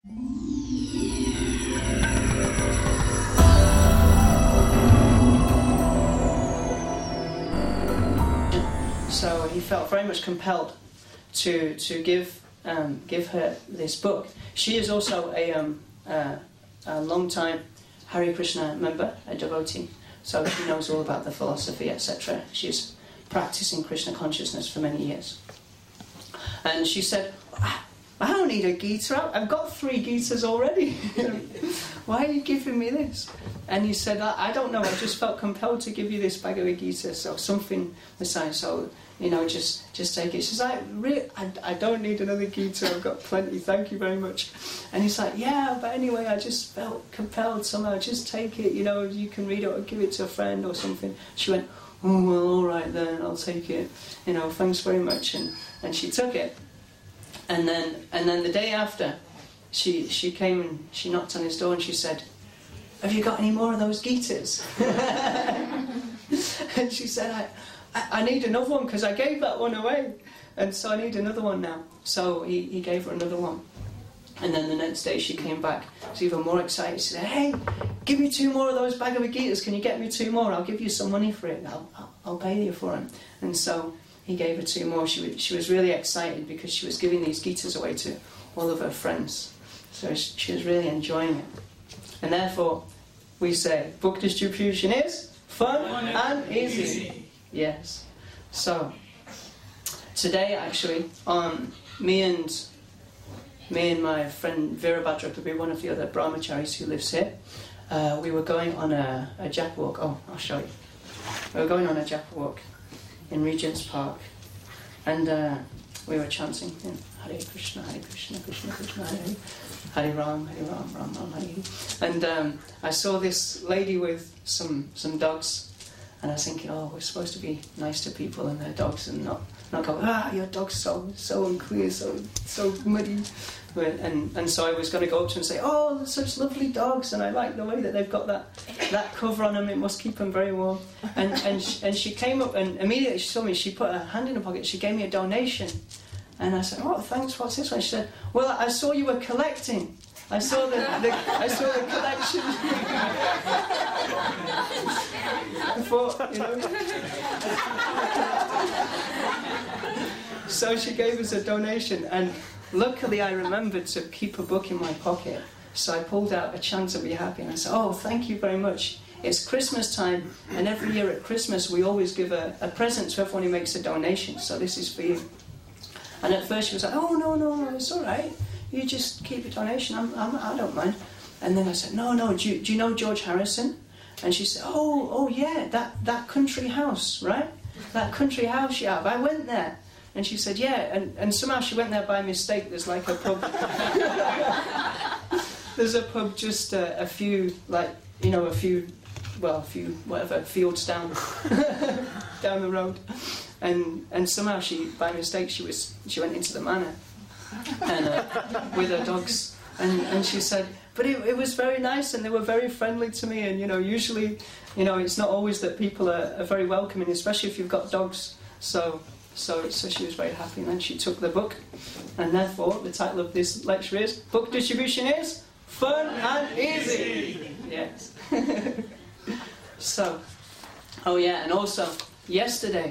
So he felt very much compelled to give her this book. She is also a long-time Hare Krishna member, a devotee, so she knows all about the philosophy, etc. She's practicing Krishna consciousness for many years. And she said, I don't need a Gita, I've got 3 Gitas already. Why are you giving me this? And he said, I don't know, I just felt compelled to give you this Bhagavad Gita, so something besides, so, just take it. She's like, really? I don't need another Gita, I've got plenty, thank you very much. And he's like, yeah, but anyway, I just felt compelled somehow, just take it, you can read it or give it to a friend or something. She went, oh, well, all right then, I'll take it, thanks very much. And she took it. And then the day after, she came and she knocked on his door and she said, have you got any more of those Gitas? And she said, I need another one because I gave that one away. And so I need another one now. So he gave her another one. And then the next day she came back. She was even more excited. She said, hey, give me 2 more of those Bhagavad Gitas. Can you get me 2 more? I'll give you some money for it. I'll pay you for them. And so he gave her 2 more. She was really excited because she was giving these Gitas away to all of her friends. So she was really enjoying it. And therefore, we say, book distribution is fun and easy. Yes. So, today actually, me and my friend Virabhadra could be one of the other brahmacharis who lives here. We were going on a japa walk. Oh, I'll show you. We were going on a japa walk in Regent's Park, and we were chanting Hare Krishna, Krishna Krishna, Hare Ram, Ram Ram, Hare. And I saw this lady with some dogs, and I was thinking, oh, we're supposed to be nice to people and their dogs, and not go, your dog's so unclear, so muddy. And so I was going to go up to her and say, oh, they're such lovely dogs, and I like the way that they've got that cover on them, it must keep them very warm. And she came up, and immediately she saw me, she put her hand in her pocket, she gave me a donation. And I said, oh, thanks, what's this one? She said, well, I saw you were collecting. I saw the collection. I thought, So she gave us a donation, and luckily I remembered to keep a book in my pocket. So I pulled out a chant to be happy, and I said, oh, thank you very much. It's Christmas time, and every year at Christmas we always give a present to everyone who makes a donation, so this is for you. And at first she was like, oh, no, it's all right. You just keep your donation, I don't mind. And then I said, no, do you know George Harrison? And she said, oh yeah, that country house, right? That country house you have, I went there. And she said, yeah, and somehow she went there by mistake. There's like a pub. There's a pub just a few fields down the road. And somehow by mistake she went into the manor and with her dogs, and she said, but it was very nice, and they were very friendly to me, and usually it's not always that people are very welcoming, especially if you've got dogs. So she was very happy, and then she took the book, and therefore the title of this lecture is Book Distribution is Fun and Easy. Yes. So, oh yeah, and also yesterday,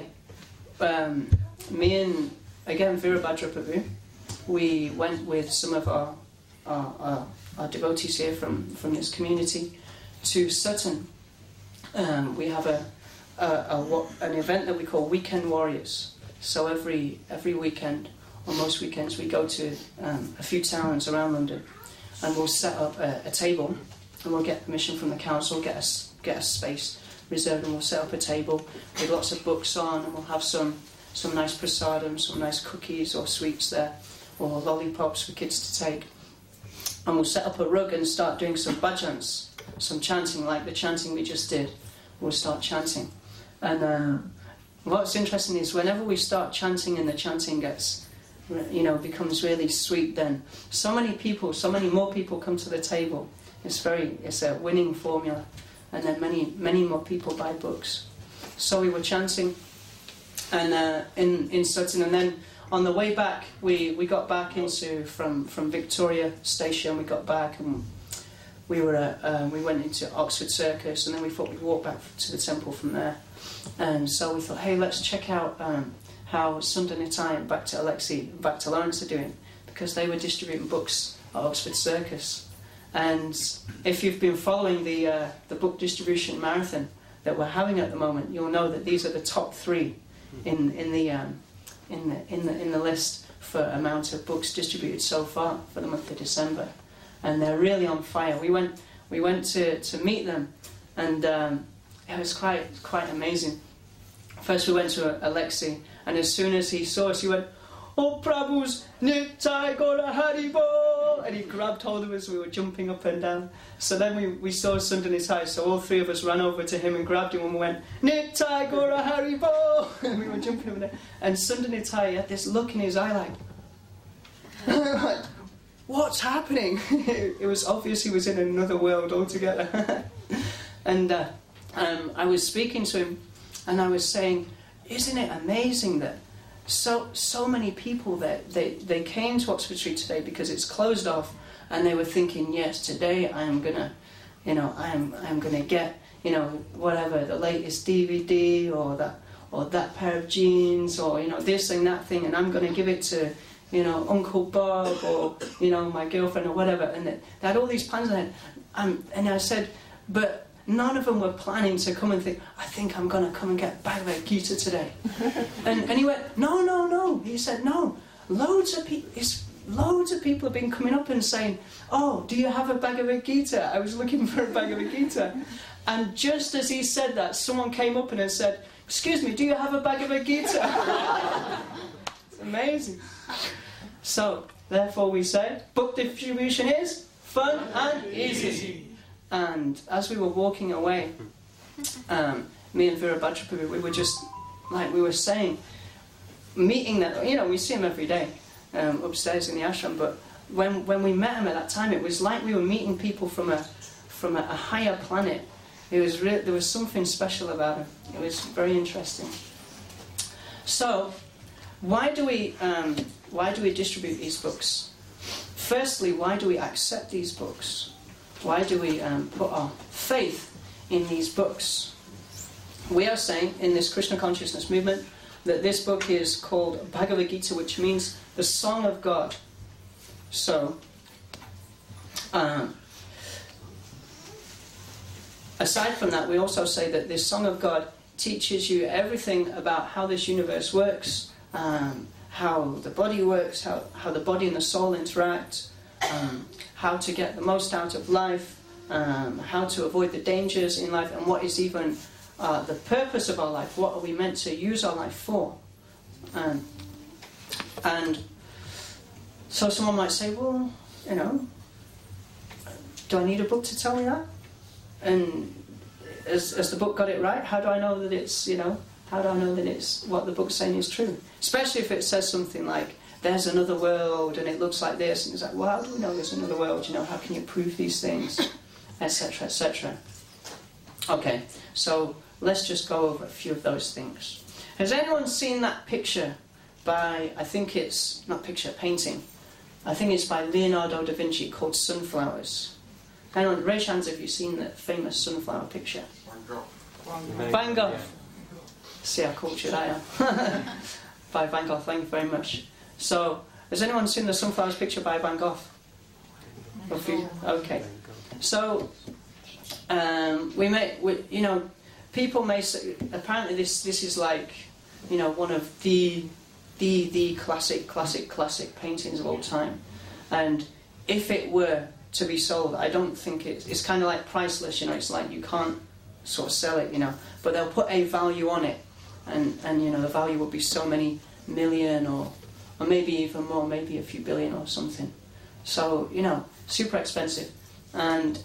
me and again Virabhadra Prabhu, we went with some of our devotees here from this community to Sutton. We have an event that we call Weekend Warriors. So every weekend, or most weekends, we go to a few towns around London, and we'll set up a table, and we'll get permission from the council, get a space reserved, and we'll set up a table with lots of books on, and we'll have some nice prasadam, some nice cookies or sweets there, or lollipops for kids to take. And we'll set up a rug and start doing some bhajans, some chanting, like the chanting we just did. We'll start chanting. And what's interesting is whenever we start chanting and the chanting becomes really sweet, then so many more people come to the table. It's a winning formula. And then many more people buy books. So we were chanting and in Sutton, and then on the way back, we got back from Victoria Station. We got back and we went into Oxford Circus, and then we thought we'd walk back to the temple from there. And so we thought, hey, let's check out how Sunda Nitai and Bhakti Alexi and Bhakti Lawrence are doing, because they were distributing books at Oxford Circus. And if you've been following the book distribution marathon that we're having at the moment, you'll know that these are the top 3 in the list for amount of books distributed so far for the month of December, and they're really on fire. We went to meet them, and it was quite amazing. First we went to Alexi, and as soon as he saw us, he went, "Oh Prabhu's Nitai Gora Haribo!" And he grabbed hold of us. We were jumping up and down. So then we saw Sunda Nitai, so all 3 of us ran over to him and grabbed him, and we went, "Nitai Gora Haribo!" And we were jumping up and down. And Sunda Nitai had this look in his eye like, what's happening? It was obvious he was in another world altogether. And I was speaking to him, and I was saying, isn't it amazing that so many people that they came to Oxford Street today because it's closed off, and they were thinking, yes, today I am gonna get, whatever, the latest DVD or that pair of jeans, or this and that thing, and I'm gonna give it to Uncle Bob, or my girlfriend, or whatever. And they had all these plans ahead. And I said, but none of them were planning to come and think, I think I'm going to come and get Bhagavad Gita today. and he went, no. He said, no. Loads of people have been coming up and saying, oh, do you have a Bhagavad Gita? I was looking for a Bhagavad Gita. And just as he said that, someone came up and said, excuse me, do you have a Bhagavad Gita? It's amazing. So, therefore we say, book distribution is fun and easy. And as we were walking away, me and Virabhadrapuri, we were just, like we were saying, meeting them, we see him every day upstairs in the ashram, but when we met him at that time, it was like we were meeting people from a higher planet. There was something special about him. It was very interesting. So, why do we distribute these books? Firstly, why do we accept these books? Why do we put our faith in these books? We are saying in this Krishna consciousness movement that this book is called Bhagavad Gita, which means the Song of God. So, aside from that, we also say that this Song of God teaches you everything about how this universe works, how the body works, how the body and the soul interact, how to get the most out of life, how to avoid the dangers in life, and what is even the purpose of our life. What are we meant to use our life for? And so someone might say, well, do I need a book to tell me that? And has the book got it right? How do I know that it's, how do I know that it's what the book's saying is true? Especially if it says something like, there's another world and it looks like this, and it's like, well, how do we know there's another world? How can you prove these things? Etc., etc. Okay, so let's just go over a few of those things. Has anyone seen that picture by, I think it's, not picture, painting. I think it's by Leonardo da Vinci called Sunflowers. Anyone, raise hands if you've seen the famous sunflower picture. Van Gogh. See how cultured I am. By Van Gogh, thank you very much. So, has anyone seen the sunflowers picture by Van Gogh? Okay. So, people may say, apparently this is like, one of the classic paintings of all time. And if it were to be sold, I don't think it's kind of like priceless, it's like you can't sort of sell it, but they'll put a value on it, and the value will be so many million or maybe even more, maybe a few billion or something. So, super expensive. And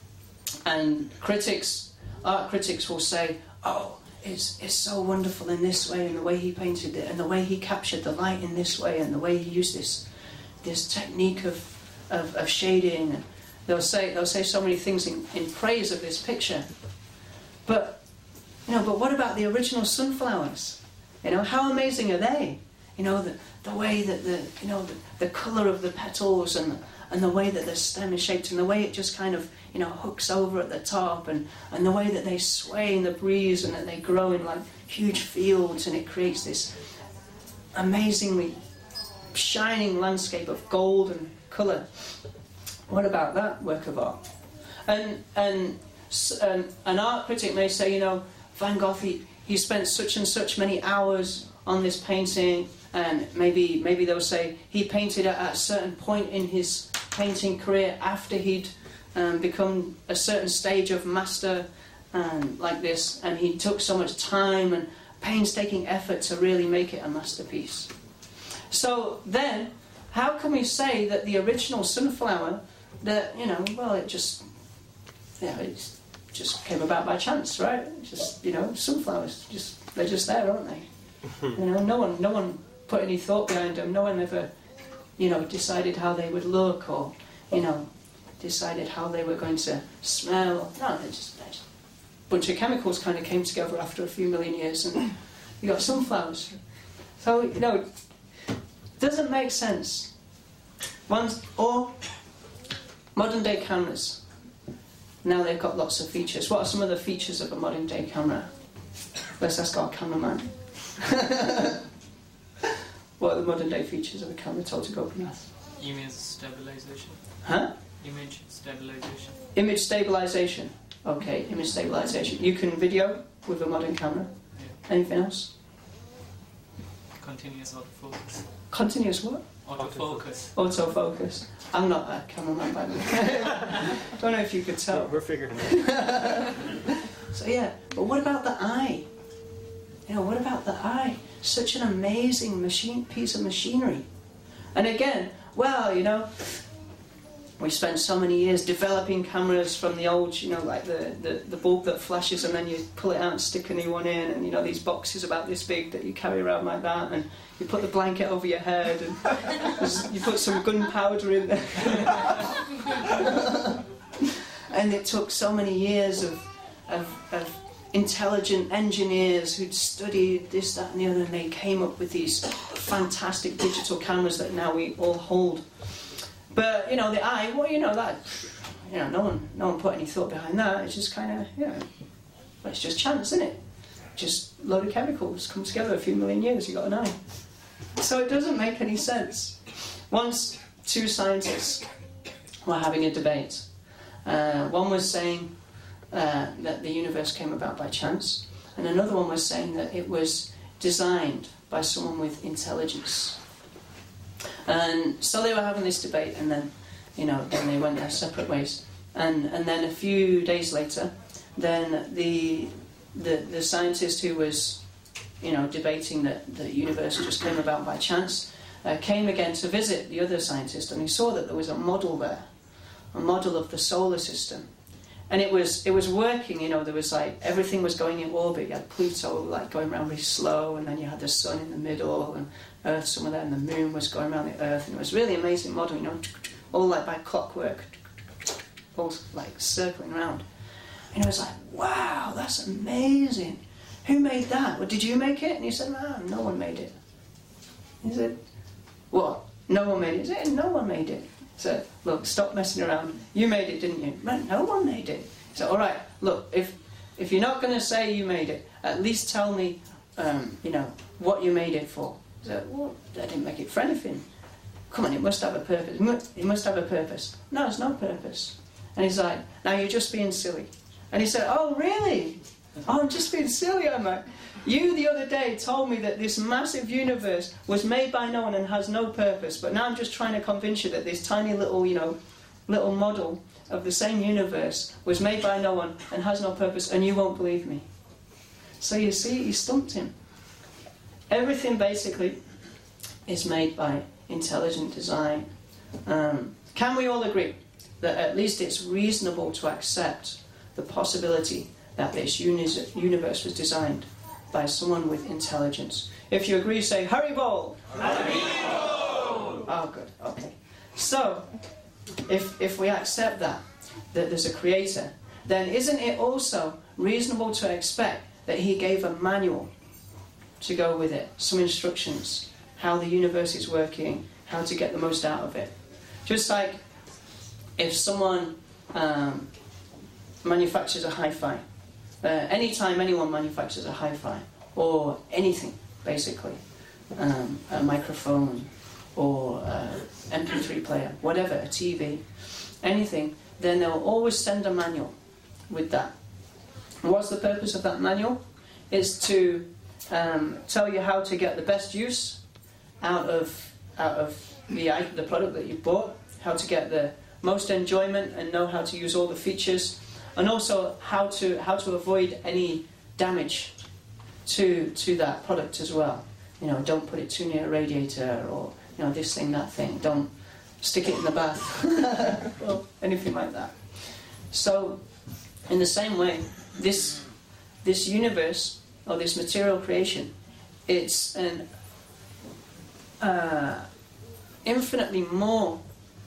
art critics will say, oh, it's so wonderful in this way, and the way he painted it, and the way he captured the light in this way, and the way he used this technique of shading. And they'll say so many things in praise of this picture. But what about the original sunflowers? How amazing are they? the way that the colour of the petals and the way that the stem is shaped and the way it just kind of, hooks over at the top and the way that they sway in the breeze and that they grow in like huge fields and it creates this amazingly shining landscape of gold and colour. What about that work of art? And an art critic may say, Van Gogh, he spent such and such many hours on this painting, and maybe they'll say he painted at a certain point in his painting career after he'd become a certain stage of master like this, and he took so much time and painstaking effort to really make it a masterpiece. So then, how can we say that the original sunflower, that it just came about by chance, right? Just sunflowers, they're just there, aren't they? No one put any thought behind them. No one ever, decided how they would look or, decided how they were going to smell. No, they're just a bunch of chemicals kind of came together after a few million years, and you got sunflowers. So doesn't make sense. Or modern day cameras. Now they've got lots of features. What are some of the features of a modern day camera? Let's ask our cameraman. What are the modern day features of a camera? Told to go Gopinath. Image stabilization. Huh? Image stabilization. Image stabilization. Okay, image stabilization. You can video with a modern camera. Yeah. Anything else? Continuous autofocus. Continuous what? Autofocus. Autofocus. I'm not a cameraman, by the way. Don't know if you could tell. We're figuring it out. So yeah, but what about the eye? What about the eye? Such an amazing piece of machinery. And again, we spent so many years developing cameras from the old, like the bulb that flashes and then you pull it out and stick a new one in, and these boxes about this big that you carry around like that, and you put the blanket over your head and you put some gunpowder in there. And it took so many years of intelligent engineers who'd studied this, that and the other, and they came up with these fantastic digital cameras that now we all hold. But, the eye, no one put any thought behind that. It's just kind of, it's just chance, isn't it? Just a load of chemicals come together a few million years, you got an eye. So it doesn't make any sense. Once, two scientists were having a debate. One was saying that the universe came about by chance, and another one was saying that it was designed by someone with intelligence. And so they were having this debate, and then, then they went their separate ways. And then a few days later, then the scientist who was, debating that the universe just came about by chance, came again to visit the other scientist, and he saw that there was a model there, a model of the solar system. And it was working, there was everything was going in orbit. You had Pluto going around really slow, and then you had the sun in the middle, and Earth somewhere there, and the moon was going around the Earth, and it was a really amazing model, all by clockwork, all circling around. And it was wow, that's amazing. Who made that? Well, did you make it? And he said, no one made it. He said, what? No one made it? He said, no one made it. So, look, stop messing around. You made it, didn't you? No one made it. So, all right, look, if you're not going to say you made it, at least tell me, what you made it for. So, well, I didn't make it for anything. Come on, it must have a purpose. It must have a purpose. No, there's no purpose. And he's like, now you're just being silly. And he said, oh, really? Oh, I'm just being silly, am I? You the other day told me that this massive universe was made by no one and has no purpose, but now I'm just trying to convince you that this tiny little, little model of the same universe was made by no one and has no purpose, and you won't believe me. So you see, he stumped him. Everything basically is made by intelligent design. Can we all agree that at least it's reasonable to accept the possibility that this universe was designed by someone with intelligence? If you agree, say Haribol! Haribol! Oh, good, okay. So, if we accept that there's a creator, then isn't it also reasonable to expect that he gave a manual to go with it, some instructions, how the universe is working, how to get the most out of it. Just like if someone manufactures a hi-fi, anytime anyone manufactures a hi-fi, or anything, basically, a microphone, or MP3 player, whatever, a TV, anything, then they'll always send a manual with that. And what's the purpose of that manual? Is to tell you how to get the best use out of the product that you bought, how to get the most enjoyment and know how to use all the features, and also how to avoid any damage to that product as well. You know, don't put it too near a radiator, or this thing, that thing. Don't stick it in the bath, or anything like that. So, in the same way, this universe, or this material creation, it's an infinitely more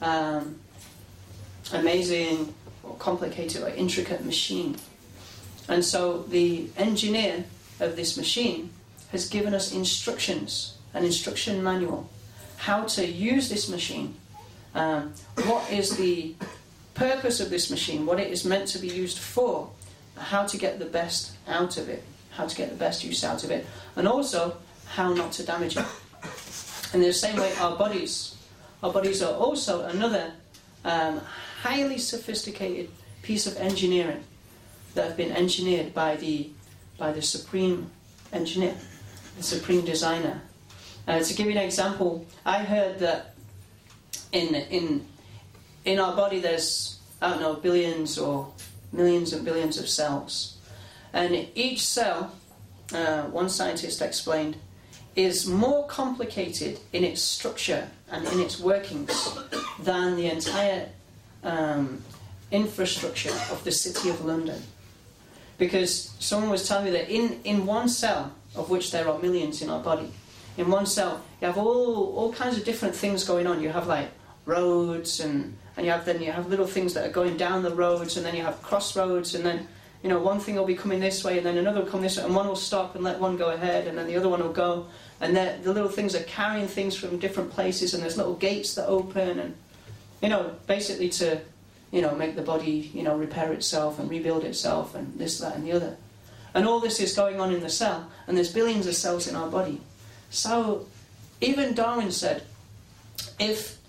amazing or complicated or intricate machine. And so the engineer of this machine has given us instructions, an instruction manual, how to use this machine, what is the purpose of this machine, what it is meant to be used for, how to get the best out of it, how to get the best use out of it, and also how not to damage it. And in the same way, our bodies are also another highly sophisticated piece of engineering that have been engineered by the supreme engineer, the supreme designer. To give you an example, I heard that in our body there's, I don't know, billions or millions and billions of cells. And each cell, one scientist explained, is more complicated in its structure and in its workings than the entire infrastructure of the City of London. Because someone was telling me that in one cell, of which there are millions in our body, in one cell you have all kinds of different things going on. You have like roads, and you have little things that are going down the roads, and then you have crossroads, and then one thing will be coming this way, and then another will come this way, and one will stop and let one go ahead, and then the other one will go, and the little things are carrying things from different places, and there's little gates that open, and basically to make the body repair itself and rebuild itself, and this, that, and the other. And all this is going on in the cell, and there's billions of cells in our body. So even Darwin said, if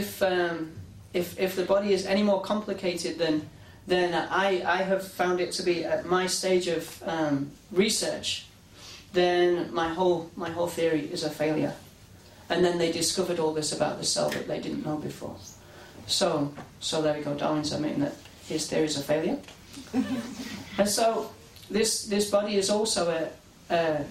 the body is any more complicated than I have found it to be at my stage of research, then my whole theory is a failure. And then they discovered all this about the cell that they didn't know before. So there we go. Darwin's admitting that his theory is a failure. And so this body is also a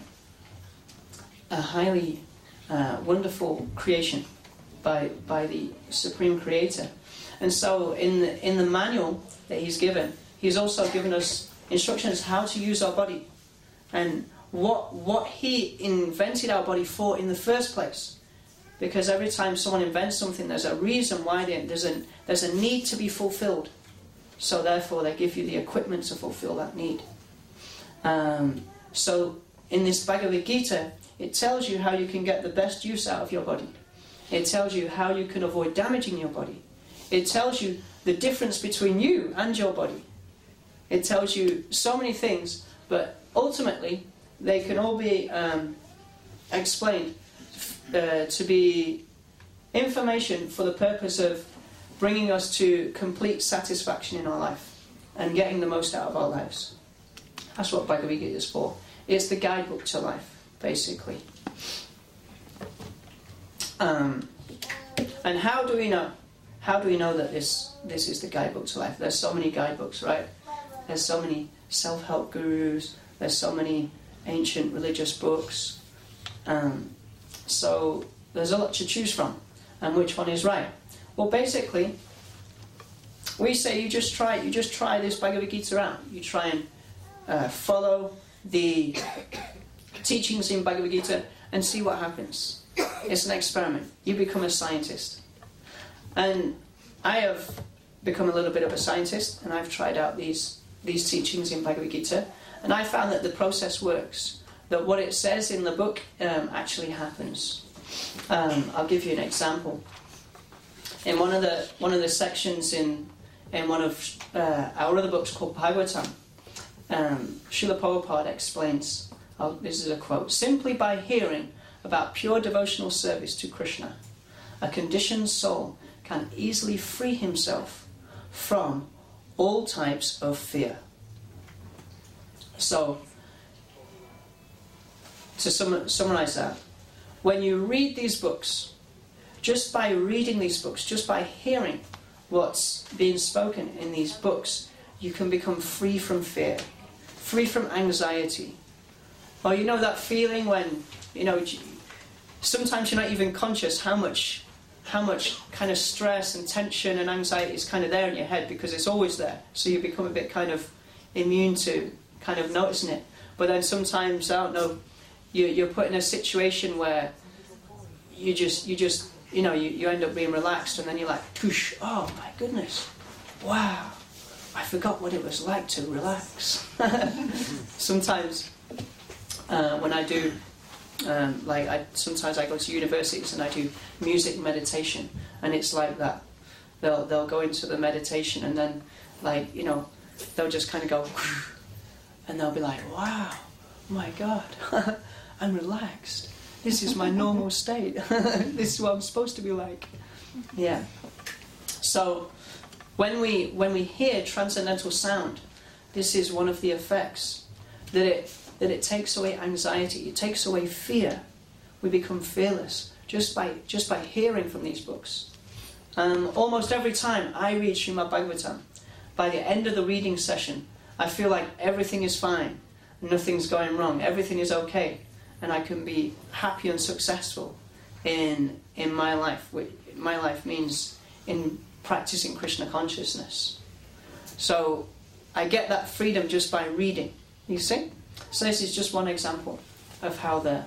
highly wonderful creation by the Supreme Creator. And so in the manual that he's given, he's also given us instructions how to use our body, and what he invented our body for in the first place. Because every time someone invents something, there's a reason why there's a need to be fulfilled. So therefore they give you the equipment to fulfill that need. So in this Bhagavad Gita, it tells you how you can get the best use out of your body. It tells you how you can avoid damaging your body. It tells you the difference between you and your body. It tells you so many things, but ultimately they can all be explained to be information for the purpose of bringing us to complete satisfaction in our life and getting the most out of our lives. That's what Bhagavad Gita is for. It's the guidebook to life, basically. And how do we know? How do we know that this is the guidebook to life? There's so many guidebooks, right? There's so many self-help gurus. There's so many ancient religious books. So there's a lot to choose from. And which one is right? Well, basically, we say you just try this Bhagavad Gita out. You try and follow the teachings in Bhagavad Gita and see what happens. It's an experiment. You become a scientist. And I have become a little bit of a scientist, and I've tried out these teachings in Bhagavad Gita, and I found that the process works, that what it says in the book actually happens. I'll give you an example. In one of the sections in one of our other books called Bhagavatam, Srila Prabhupada explains, this is a quote, "Simply by hearing about pure devotional service to Krishna, a conditioned soul can easily free himself from all types of fear." So, to summarize that, when you read these books, just by reading these books, just by hearing what's being spoken in these books, you can become free from fear, free from anxiety. Or you know that feeling when, sometimes you're not even conscious how much kind of stress and tension and anxiety is kind of there in your head, because it's always there. So you become a bit kind of immune to kind of noticing it. But then sometimes, I don't know, you're put in a situation where you end up being relaxed, and then you're like, "Poosh, oh my goodness, wow, I forgot what it was like to relax." Sometimes when I do, sometimes I go to universities and I do music meditation, and it's like that. They'll go into the meditation, and then they'll just kind of go, and they'll be like, "Wow, my God, I'm relaxed. This is my normal state. This is what I'm supposed to be like." Yeah. So when we hear transcendental sound, this is one of the effects, that it takes away anxiety, it takes away fear. We become fearless just by hearing from these books. Almost every time I read Srimad Bhagavatam, by the end of the reading session, I feel like everything is fine, nothing's going wrong, everything is okay, and I can be happy and successful in my life. My life means in practicing Krishna consciousness. So I get that freedom just by reading. You see? So this is just one example of how the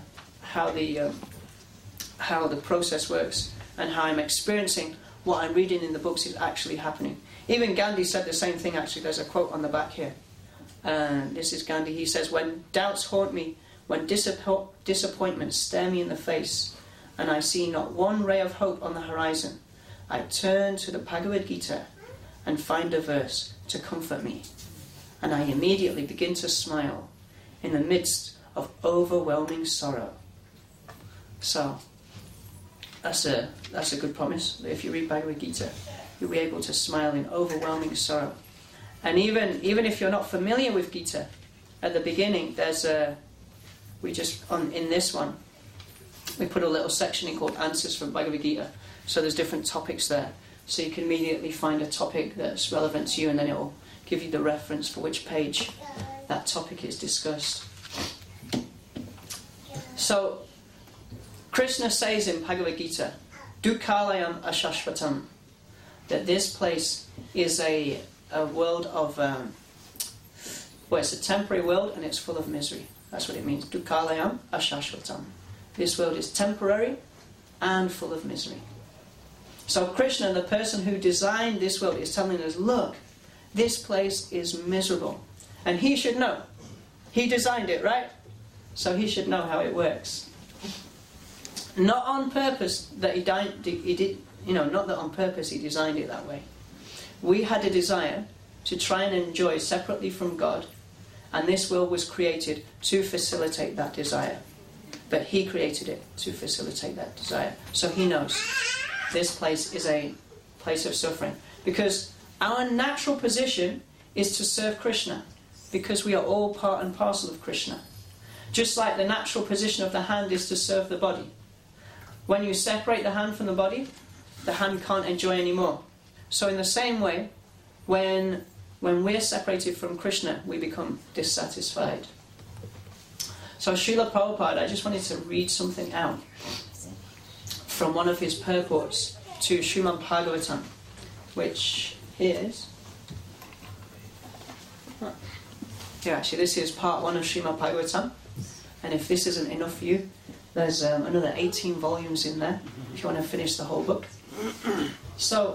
process works, and how I'm experiencing what I'm reading in the books is actually happening. Even Gandhi said the same thing, actually. There's a quote on the back here. This is Gandhi. He says, "When doubts haunt me, when disappointments stare me in the face, and I see not one ray of hope on the horizon, I turn to the Bhagavad Gita and find a verse to comfort me, and I immediately begin to smile in the midst of overwhelming sorrow." So that's a good promise. If you read Bhagavad Gita, you'll be able to smile in overwhelming sorrow. And even if you're not familiar with Gita, at the beginning there's in this one we put a little section in called Answers from Bhagavad Gita. So there's different topics there, so you can immediately find a topic that's relevant to you, and then it will give you the reference for which page that topic is discussed. So Krishna says in Bhagavad Gita, "Dukkhalayam ashashvatam," that this place is a world of it's a temporary world, and it's full of misery. That's what it means. Dukkhalayam ashashvatam. This world is temporary and full of misery. So Krishna, the person who designed this world, is telling us, look, this place is miserable. And he should know. He designed it, right? So he should know how it works. Not on purpose that he did, not that on purpose he designed it that way. We had a desire to try and enjoy separately from God, and this world was created to facilitate that desire. But he created it to facilitate that desire. So he knows this place is a place of suffering. Because our natural position is to serve Krishna, because we are all part and parcel of Krishna. Just like the natural position of the hand is to serve the body. When you separate the hand from the body, the hand can't enjoy anymore. So in the same way, when we're separated from Krishna, we become dissatisfied. So Srila Prabhupada, I just wanted to read something out from one of his purports to Srimad Bhagavatam, which is... actually this is part 1 of Srimad Bhagavatam, and if this isn't enough for you, there's another 18 volumes in there, if you want to finish the whole book. So,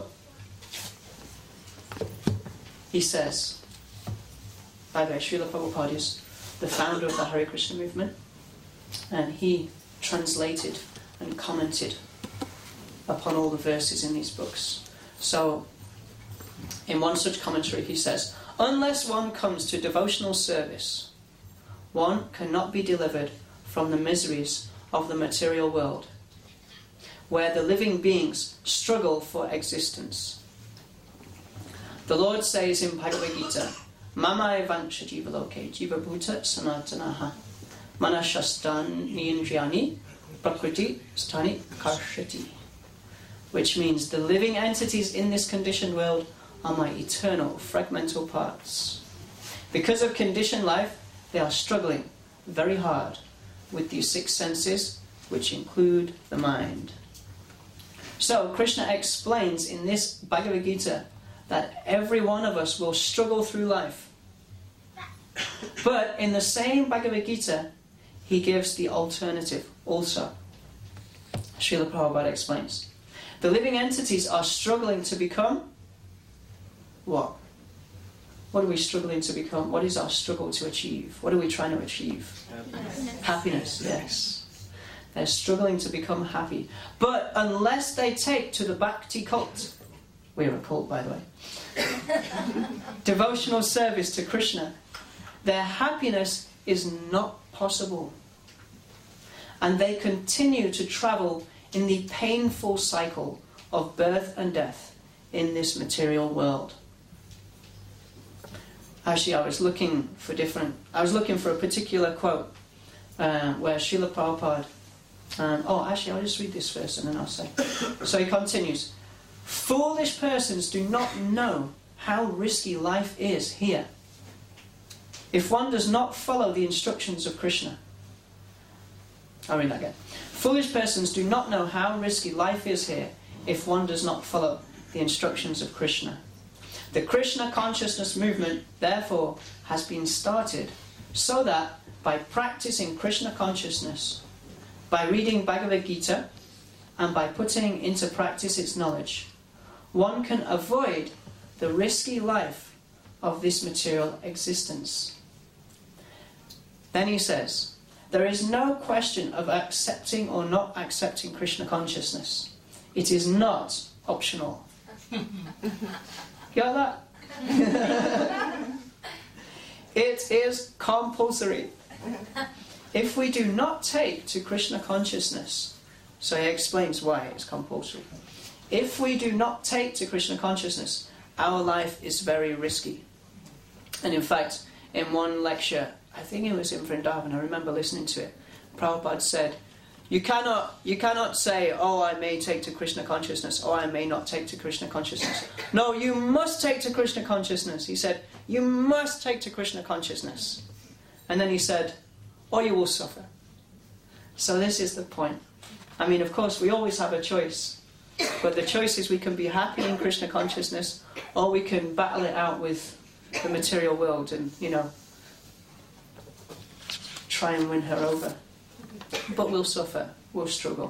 he says, by the way, Srila Prabhupada is the founder of the Hare Krishna movement, and he translated and commented upon all the verses in these books. So, in one such commentary he says, unless one comes to devotional service, one cannot be delivered from the miseries of the material world, where the living beings struggle for existence. The Lord says in Bhagavad Gita, Mama evancha jiva loke jiva bhuta sanatanaha manashastan niyandriyani prakriti stani karshati, which means the living entities in this conditioned world are my eternal fragmental parts. Because of conditioned life, they are struggling very hard with these 6 senses, which include the mind. So Krishna explains in this Bhagavad Gita that every one of us will struggle through life. But in the same Bhagavad Gita, he gives the alternative also. Srila Prabhupada explains. The living entities are struggling to become what? What are we struggling to become? What is our struggle to achieve? What are we trying to achieve? Happiness, yes. They're struggling to become happy. But unless they take to the bhakti cult, we're a cult, by the way, devotional service to Krishna, their happiness is not possible. And they continue to travel in the painful cycle of birth and death in this material world. Actually, I was looking for a particular quote where Srila Prabhupada, I'll just read this first and then I'll say. So he continues, foolish persons do not know how risky life is here. If one does not follow the instructions of Krishna. I'll read that again. Foolish persons do not know how risky life is here if one does not follow the instructions of Krishna. The Krishna consciousness movement, therefore, has been started so that by practicing Krishna consciousness, by reading Bhagavad Gita, and by putting into practice its knowledge, one can avoid the risky life of this material existence. Then he says, there is no question of accepting or not accepting Krishna consciousness. It is not optional. Got that? It is compulsory. If we do not take to Krishna consciousness, so he explains why it's compulsory. If we do not take to Krishna consciousness, our life is very risky. And in fact, in one lecture, I think it was in Vrindavan, I remember listening to it, Prabhupada said, you cannot say, oh, I may take to Krishna consciousness, or I may not take to Krishna consciousness. No, you must take to Krishna consciousness. He said, you must take to Krishna consciousness. And then he said, or you will suffer. So this is the point. I mean, of course, we always have a choice. But the choice is we can be happy in Krishna consciousness, or we can battle it out with the material world and, try and win her over. But we'll suffer, we'll struggle.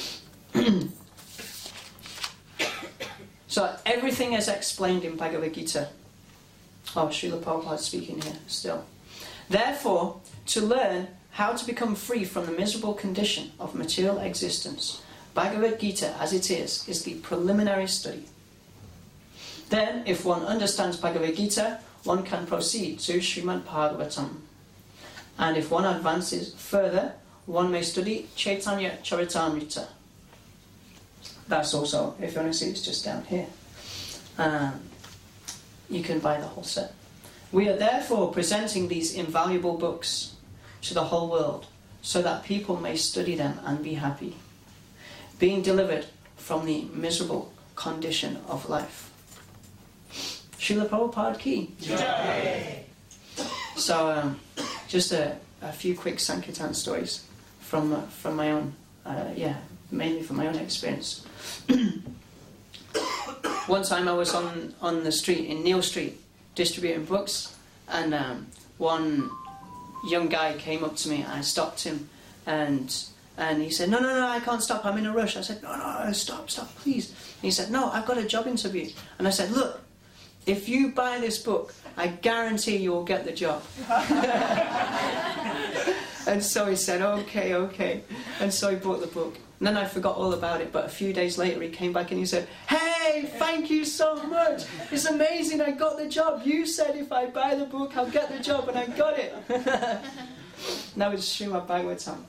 So everything is explained in Bhagavad Gita. Oh, Srila Prabhupada speaking here still. Therefore, to learn how to become free from the miserable condition of material existence, Bhagavad Gita as it is the preliminary study. Then, if one understands Bhagavad Gita, one can proceed to Srimad Bhagavatam. And if one advances further, one may study Chaitanya Charitamrita. That's also, if you want to see, it's just down here. You can buy the whole set. We are therefore presenting these invaluable books to the whole world so that people may study them and be happy, being delivered from the miserable condition of life. Srila Prabhupada ki. Jai. So, just a few quick Sankirtan stories from my own, mainly from my own experience. One time I was on the street, in Neil Street, distributing books, and one young guy came up to me, and I stopped him, and he said, no, I can't stop, I'm in a rush. I said, no, stop, please. And he said, no, I've got a job interview. And I said, look, if you buy this book, I guarantee you will get the job. And so he said, okay. And so he bought the book. And then I forgot all about it, but a few days later he came back and he said, "Hey, thank you so much. It's amazing, I got the job. You said if I buy the book, I'll get the job, and I got it." Now it's Srimad Bhagavatam.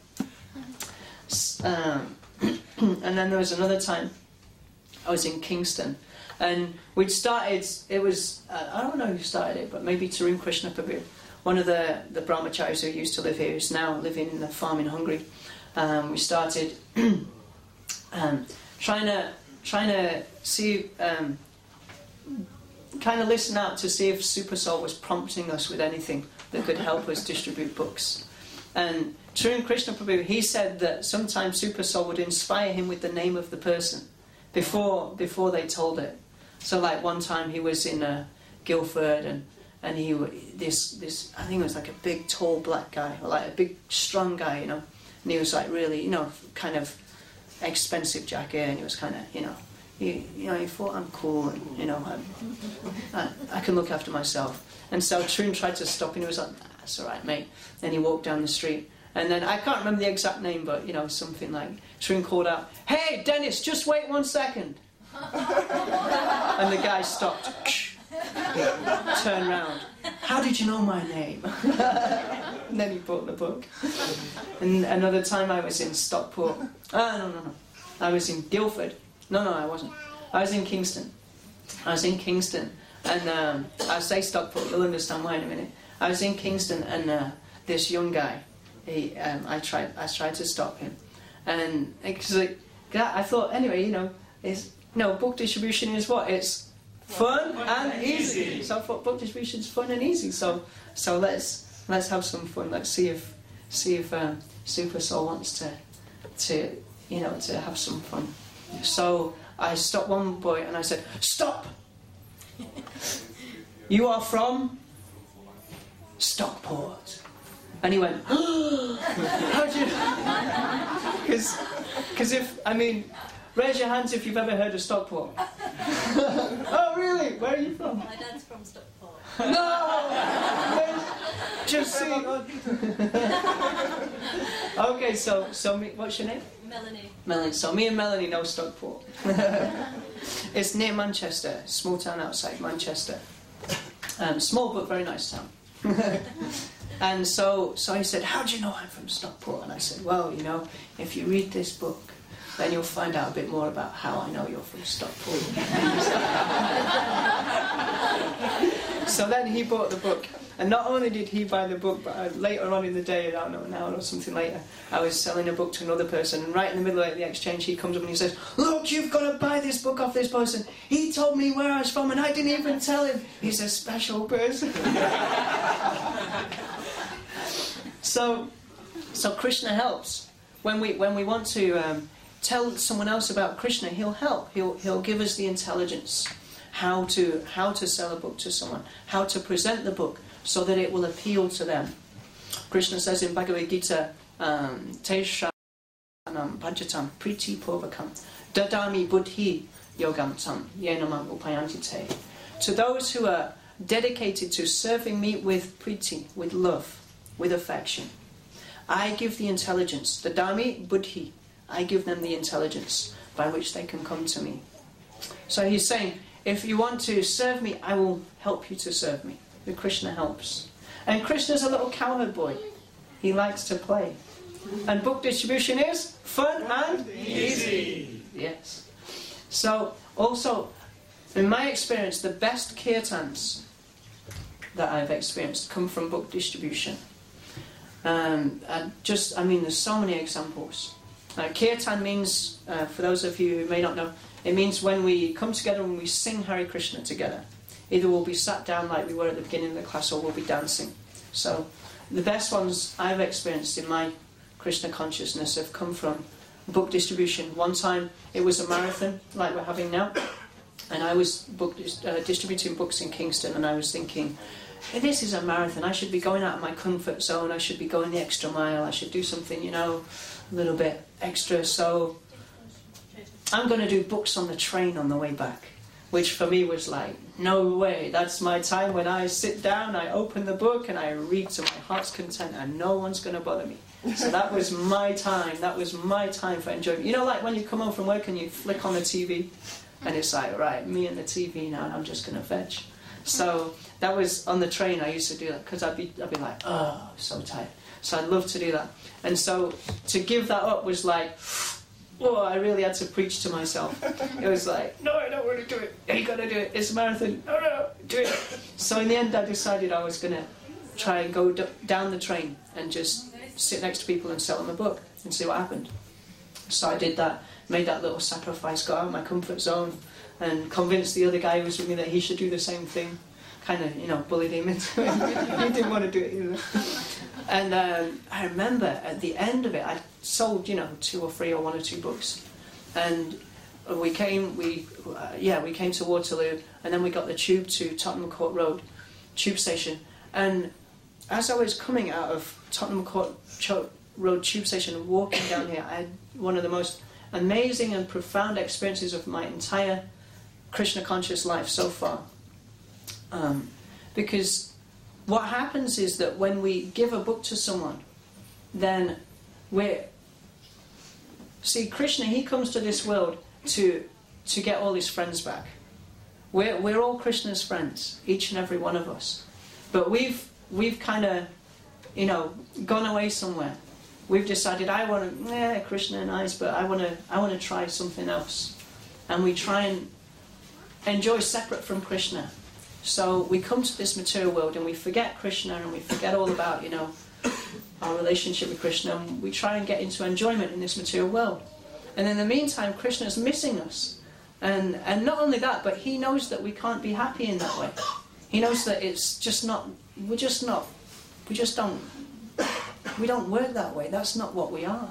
And then there was another time I was in Kingston, and we'd started, it was, I don't know who started it, but maybe Tarun Krishna Prabhu, one of the brahmacharis who used to live here, who's now living in a farm in Hungary. We started trying to see, kind of listen out to see if Super Soul was prompting us with anything that could help us distribute books. And Tarun Krishna Prabhu, he said that sometimes Super Soul would inspire him with the name of the person before they told it. So like one time he was in Guildford, and he this I think it was like a big tall black guy, or like a big strong guy, you know, and he was like really, you know, kind of expensive jacket, and he was kind of, you know, he thought I'm cool, and you know, I can look after myself. And so Tarun tried to stop him. He was like, "Nah, it's all right, mate." Then he walked down the street, and then I can't remember the exact name, but you know, something like Tarun called out, "Hey, Dennis, just wait 1 second." And the guy stopped, turned round. "How did you know my name?" And then he bought the book. And another time I was in Stockport. No. I was in Guildford. No, I wasn't. I was in Kingston. And I'll say Stockport, you'll understand why in a minute. I was in Kingston, and this young guy, I tried to stop him. And because I thought, anyway, you know, book distribution is what? It's fun and easy. So I thought book distribution is fun and easy. So let's have some fun. Let's see if Super Soul wants to have some fun. So I stopped one boy and I said, "Stop! You are from Stockport." And he went, "How'd you?" Because raise your hands if you've ever heard of Stockport. Oh, really? Where are you from? My dad's from Stockport. No! Just see. Okay, so what's your name? Melanie. So me and Melanie know Stockport. It's near Manchester, small town outside Manchester. Small but very nice town. And so he said, "How do you know I'm from Stockport?" And I said, "Well, you know, if you read this book, then you'll find out a bit more about how I know you're from Stockport." So then he bought the book. And not only did he buy the book, but later on in the day, I don't know, an hour or something later, I was selling a book to another person, and right in the middle of the exchange, he comes up and he says, "Look, you've got to buy this book off this person. He told me where I was from, and I didn't even tell him. He's a special person." So Krishna helps. When we want to tell someone else about Krishna, he'll help. He'll give us the intelligence how to sell a book to someone, how to present the book, so that it will appeal to them. Krishna says in Bhagavad Gita, "Teshanam pajatam priti purvakam dadami buddhi yogam tam yenamam upayanti te." To those who are dedicated to serving me with priti, with love, with affection, I give the intelligence. Dadami buddhi, I give them the intelligence by which they can come to me. So he's saying, if you want to serve me, I will help you to serve me. Krishna helps. And Krishna's a little cowherd boy. He likes to play. And book distribution is fun and easy. Yes. So, also, in my experience, the best kirtans that I've experienced come from book distribution. There's so many examples. Kirtan means, for those of you who may not know, it means when we come together and we sing Hare Krishna together. Either we'll be sat down like we were at the beginning of the class, or we'll be dancing. So the best ones I've experienced in my Krishna consciousness have come from book distribution. One time it was a marathon like we're having now, and I was distributing books in Kingston, and I was thinking, hey, this is a marathon, I should be going out of my comfort zone, I should be going the extra mile, I should do something, a little bit extra. So I'm going to do books on the train on the way back, which for me was like, no way, that's my time when I sit down, I open the book and I read to my heart's content and no one's going to bother me. So that was my time. That was my time for enjoyment. You know, like when you come home from work and you flick on the TV, and it's like, right, me and the TV now, and I'm just going to veg. So that was on the train. I used to do that because I'd be like, oh, so tired. So I'd love to do that. And so to give that up was like, oh, I really had to preach to myself. It was like, no, I don't want to do it. You got to do it. It's a marathon. No, do it. So in the end, I decided I was going to try and go down the train and just sit next to people and sell them a book and see what happened. So I did that, made that little sacrifice, got out of my comfort zone and convinced the other guy who was with me that he should do the same thing. Kind of, you know, bullied him into it. He didn't want to do it either. And I remember at the end of it, I sold, you know, 2 or 3 or 1 or 2 books. And we came to Waterloo, and then we got the tube to Tottenham Court Road tube station. And as I was coming out of Tottenham Court Road tube station and walking down here, I had one of the most amazing and profound experiences of my entire Krishna conscious life so far. Because what happens is that when we give a book to someone, then Krishna, he comes to this world to get all his friends back. We're all Krishna's friends, each and every one of us. But we've kind of, you know, gone away somewhere. We've decided, Krishna nice, but I want to try something else. And we try and enjoy separate from Krishna. So we come to this material world and we forget Krishna and we forget all about, you know, our relationship with Krishna, and we try and get into enjoyment in this material world. And in the meantime, Krishna's missing us. And not only that, but he knows that we can't be happy in that way. He knows that it's just not, we don't work that way. That's not what we are.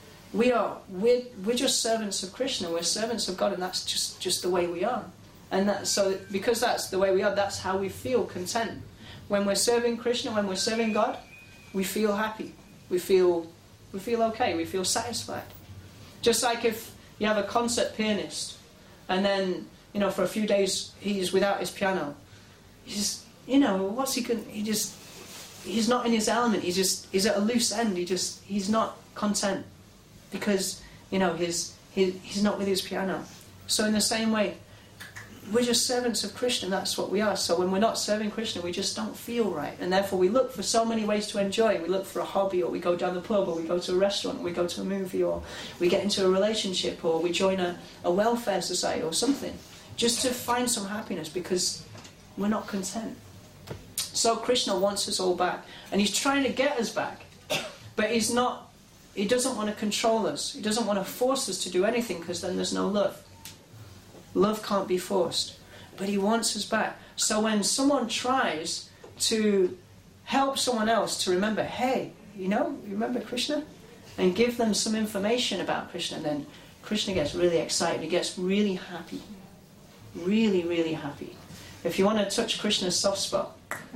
We're just servants of Krishna. We're servants of God, and that's just the way we are. And because that's the way we are, that's how we feel content. When we're serving Krishna, when we're serving God, we feel happy. We feel okay. We feel satisfied. Just like if you have a concert pianist, and then, you know, for a few days he's without his piano. He's, you know, what's he going? He's not in his element. He's at a loose end. He's not content because, you know, he's not with his piano. So in the same way, we're just servants of Krishna. That's what we are. So when we're not serving Krishna, we just don't feel right, and therefore we look for so many ways to enjoy. We look for a hobby, or we go down the pub, or we go to a restaurant, or we go to a movie, or we get into a relationship, or we join a welfare society or something, just to find some happiness because we're not content. So Krishna wants us all back, and he's trying to get us back, but he doesn't want to control us. He doesn't want to force us to do anything, because then there's no love. Love can't be forced, but he wants us back. So when someone tries to help someone else to remember, hey, you remember Krishna? And give them some information about Krishna, then Krishna gets really excited. He gets really happy. Really, really happy. If you want to touch Krishna's soft spot,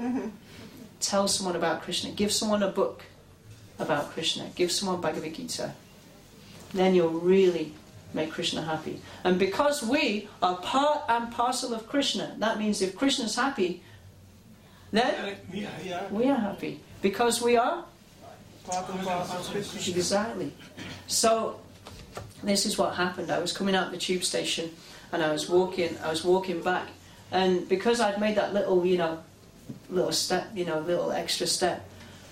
tell someone about Krishna. Give someone a book about Krishna. Give someone Bhagavad Gita. Then you'll really make Krishna happy. And because we are part and parcel of Krishna, that means if Krishna's happy, then we are happy. Because we are part and parcel of Krishna. Exactly. So this is what happened. I was coming out the tube station and I was walking back, and because I'd made that little step, little extra step,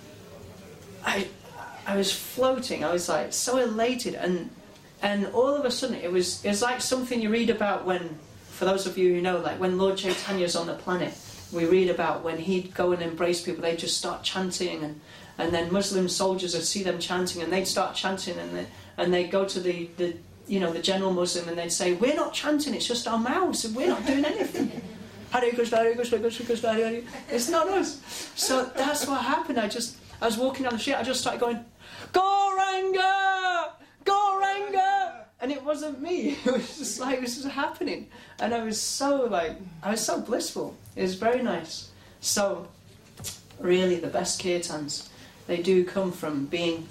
I was floating. I was like so elated, and all of a sudden it was like something you read about when, for those of you who know, like when Lord Chaitanya's on the planet, we read about when he'd go and embrace people, they'd just start chanting, and then Muslim soldiers would see them chanting, and they'd start chanting, and they'd go to the general Muslim, and they'd say, we're not chanting, it's just our mouths, and we're not doing anything. Hare Krishna, Hare Krishna, Krishna Krishna, Hare Hare. It's not us. So that's what happened. I was walking down the street, I just started going, Gauranga! Gauranga! And it wasn't me. It was just like, this was happening. And I was so blissful. It was very nice. So, really, the best kirtans, they do come from being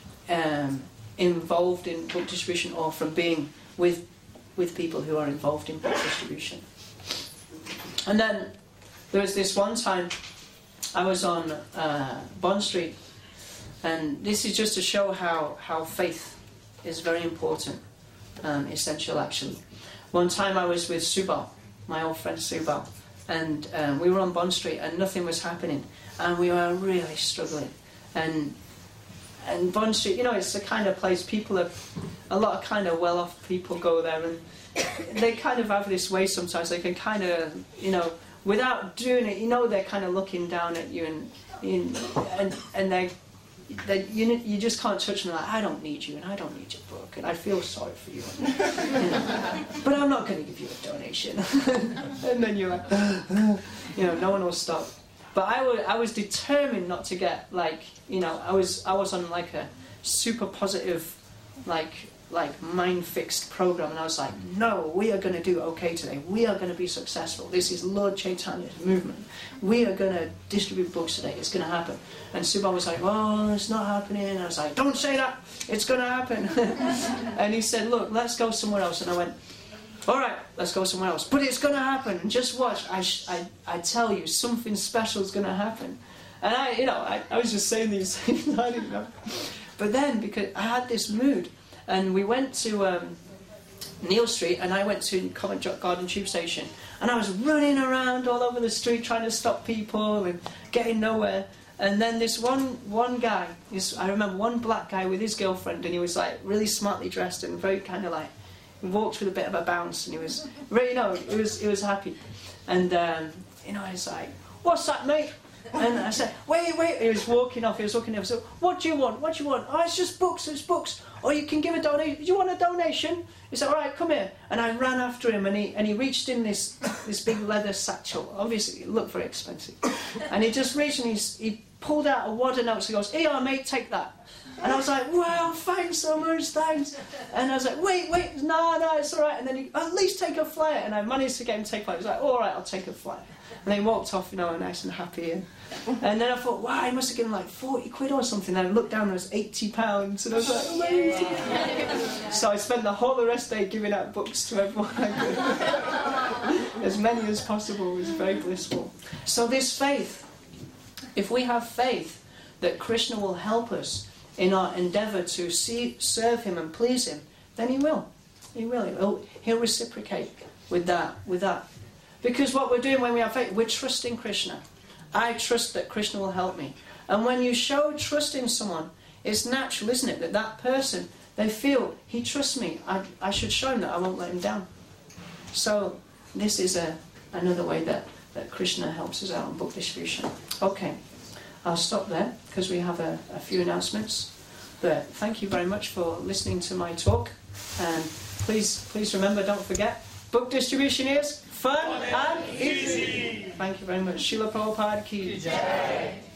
involved in book distribution, or from being with people who are involved in book distribution. And then, there was this one time, I was on Bond Street, And this is just to show how faith is very important, essential actually. One time I was with Subal, my old friend Subal, and we were on Bond Street and nothing was happening, and we were really struggling. And Bond Street, it's the kind of place a lot of kind of well-off people go there, and they kind of have this way sometimes. They can kind of, without doing it, they're kind of looking down at you, and you just can't touch them. Like, I don't need you, and I don't need your book, and I feel sorry for you. But I'm not going to give you a donation. And then you're like, no one will stop. But I was determined not to get I was on like a super positive, like mind-fixed program, and I was like, no, we are going to do okay today. We are going to be successful. This is Lord Chaitanya's movement. We are going to distribute books today. It's going to happen. And Subal was like, well, it's not happening. And I was like, don't say that. It's going to happen. And he said, look, let's go somewhere else. And I went, all right, let's go somewhere else. But it's going to happen. And just watch. I tell you, something special is going to happen. And I was just saying these things. I didn't know. But then, because I had this mood, and we went to Neal Street, and I went to Covent Garden Tube Station, and I was running around all over the street trying to stop people and getting nowhere. And then this one guy, I remember one black guy with his girlfriend, and he was like really smartly dressed and very kind of like, he walked with a bit of a bounce, and he was really, he was happy. And I was like, what's that, mate? And I said, wait, he was walking off, I said, what do you want? Oh, it's just books, it's books. Or you can give a donation. Do you want a donation? He said, all right, come here. And I ran after him, and he reached in this big leather satchel. Obviously, it looked very expensive. And he just reached, and he pulled out a wad of notes, and goes, here, mate, take that. And I was like, wow, thanks so much, thanks. And I was like, wait, no, it's all right. And then he, at least take a flyer. And I managed to get him to take a flyer. He was like, all right, I'll take a flyer. And they walked off, nice and happy. And then I thought, wow, I must have given like 40 quid or something. And I looked down, and it was £80. And I was like, amazing. So I spent the whole of the rest of the day giving out books to everyone I could. As many as possible. It was very blissful. So this faith, if we have faith that Krishna will help us in our endeavour to serve him and please him, then he will. He'll reciprocate with that. Because what we're doing when we have faith, we're trusting Krishna. I trust that Krishna will help me. And when you show trust in someone, it's natural, isn't it, that person, they feel, he trusts me. I should show him that I won't let him down. So this is another way that Krishna helps us out on book distribution. Okay, I'll stop there because we have a few announcements. But thank you very much for listening to my talk. And please remember, don't forget, book distribution is fun and easy. Thank you very much. Srila Prabhupada ki jai.